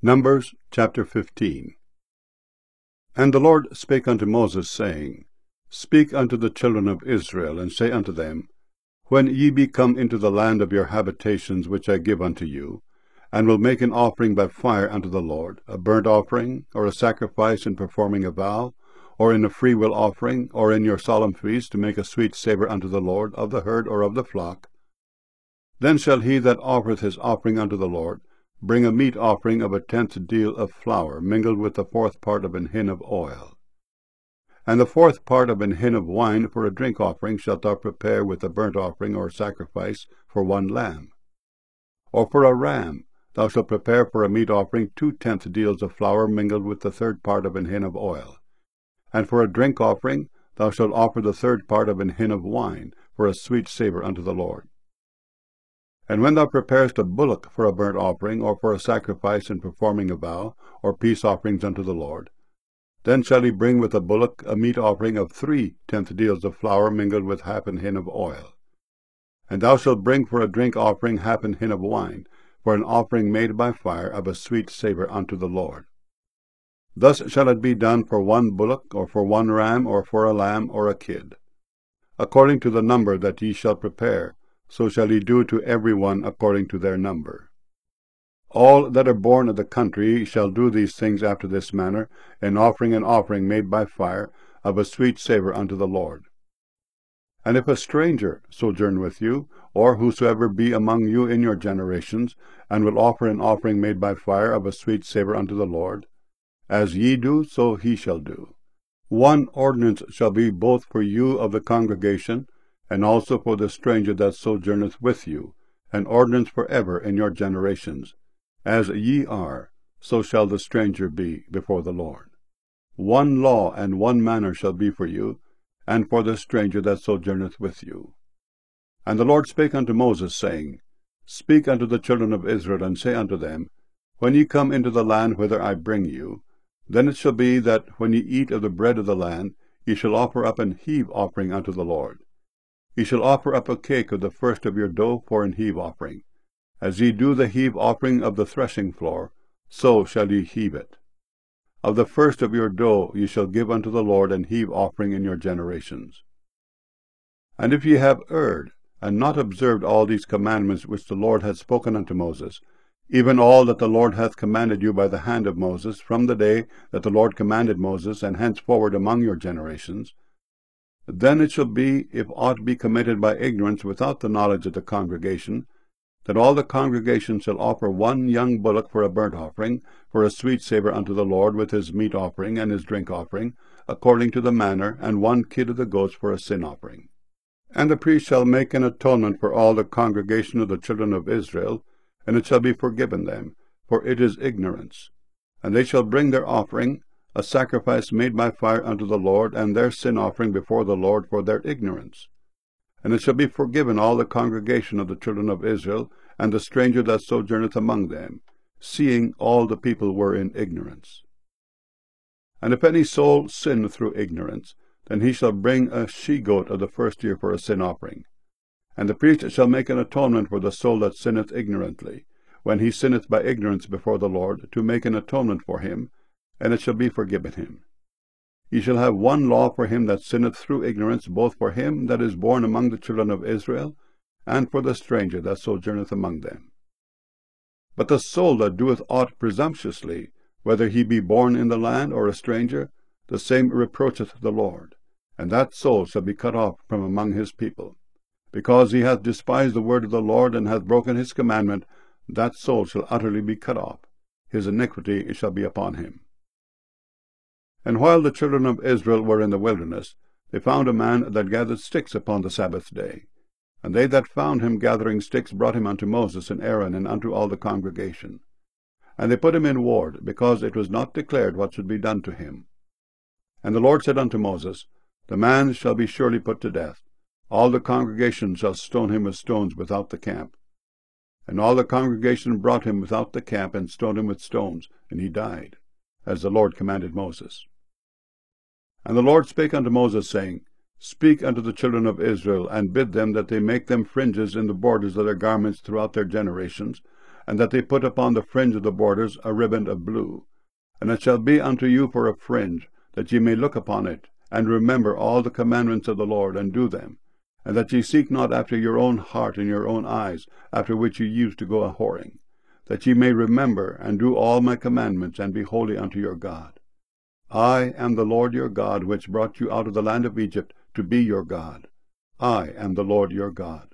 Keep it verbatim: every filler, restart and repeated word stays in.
Numbers chapter fifteen. And the Lord spake unto Moses, saying, Speak unto the children of Israel, and say unto them, When ye be come into the land of your habitations which I give unto you, and will make an offering by fire unto the Lord, a burnt offering, or a sacrifice in performing a vow, or in a freewill offering, or in your solemn feast, to make a sweet savour unto the Lord, of the herd or of the flock, then shall he that offereth his offering unto the Lord bring a meat offering of a tenth deal of flour, mingled with the fourth part of an hin of oil. And the fourth part of an hin of wine for a drink offering shalt thou prepare with a burnt offering or sacrifice for one lamb. Or for a ram thou shalt prepare for a meat offering two tenth deals of flour mingled with the third part of an hin of oil. And for a drink offering thou shalt offer the third part of an hin of wine for a sweet savour unto the Lord. And when thou preparest a bullock for a burnt offering, or for a sacrifice in performing a vow, or peace offerings unto the Lord, then shall he bring with the bullock a meat offering of three tenth deals of flour mingled with half an hin of oil. And thou shalt bring for a drink offering half an hin of wine, for an offering made by fire of a sweet savour unto the Lord. Thus shall it be done for one bullock, or for one ram, or for a lamb, or a kid. According to the number that ye shall prepare, so shall ye do to every one according to their number. All that are born of the country shall do these things after this manner, in offering an offering made by fire of a sweet savour unto the Lord. And if a stranger sojourn with you, or whosoever be among you in your generations, and will offer an offering made by fire of a sweet savour unto the Lord, as ye do, so he shall do. One ordinance shall be both for you of the congregation, and also for the stranger that sojourneth with you, an ordinance for ever in your generations. As ye are, so shall the stranger be before the Lord. One law and one manner shall be for you, and for the stranger that sojourneth with you. And the Lord spake unto Moses, saying, Speak unto the children of Israel, and say unto them, When ye come into the land whither I bring you, then it shall be that when ye eat of the bread of the land, ye shall offer up an heave offering unto the Lord. Ye shall offer up a cake of the first of your dough for an heave offering. As ye do the heave offering of the threshing floor, so shall ye heave it. Of the first of your dough ye shall give unto the Lord an heave offering in your generations. And if ye have erred, and not observed all these commandments which the Lord hath spoken unto Moses, even all that the Lord hath commanded you by the hand of Moses, from the day that the Lord commanded Moses, and henceforward among your generations, then it shall be, if aught be committed by ignorance without the knowledge of the congregation, that all the congregation shall offer one young bullock for a burnt offering, for a sweet savour unto the Lord, with his meat offering and his drink offering, according to the manner, and one kid of the goats for a sin offering. And the priest shall make an atonement for all the congregation of the children of Israel, and it shall be forgiven them, for it is ignorance. And they shall bring their offering, a sacrifice made by fire unto the Lord, and their sin offering before the Lord for their ignorance. And it shall be forgiven all the congregation of the children of Israel, and the stranger that sojourneth among them, seeing all the people were in ignorance. And if any soul sin through ignorance, then he shall bring a she-goat of the first year for a sin offering. And the priest shall make an atonement for the soul that sinneth ignorantly, when he sinneth by ignorance before the Lord, to make an atonement for him, and it shall be forgiven him. Ye shall have one law for him that sinneth through ignorance, both for him that is born among the children of Israel, and for the stranger that sojourneth among them. But the soul that doeth aught presumptuously, whether he be born in the land or a stranger, the same reproacheth the Lord, and that soul shall be cut off from among his people. Because he hath despised the word of the Lord, and hath broken his commandment, that soul shall utterly be cut off. His iniquity shall be upon him. And while the children of Israel were in the wilderness, they found a man that gathered sticks upon the Sabbath day. And they that found him gathering sticks brought him unto Moses and Aaron, and unto all the congregation. And they put him in ward, because it was not declared what should be done to him. And the Lord said unto Moses, The man shall be surely put to death. All the congregation shall stone him with stones without the camp. And all the congregation brought him without the camp, and stoned him with stones, and he died, as the Lord commanded Moses. And the Lord spake unto Moses, saying, Speak unto the children of Israel, and bid them that they make them fringes in the borders of their garments throughout their generations, and that they put upon the fringe of the borders a riband of blue. And it shall be unto you for a fringe, that ye may look upon it, and remember all the commandments of the Lord, and do them, and that ye seek not after your own heart and your own eyes, after which ye used to go a whoring, that ye may remember and do all my commandments, and be holy unto your God. I am the Lord your God, which brought you out of the land of Egypt, to be your God. I am the Lord your God.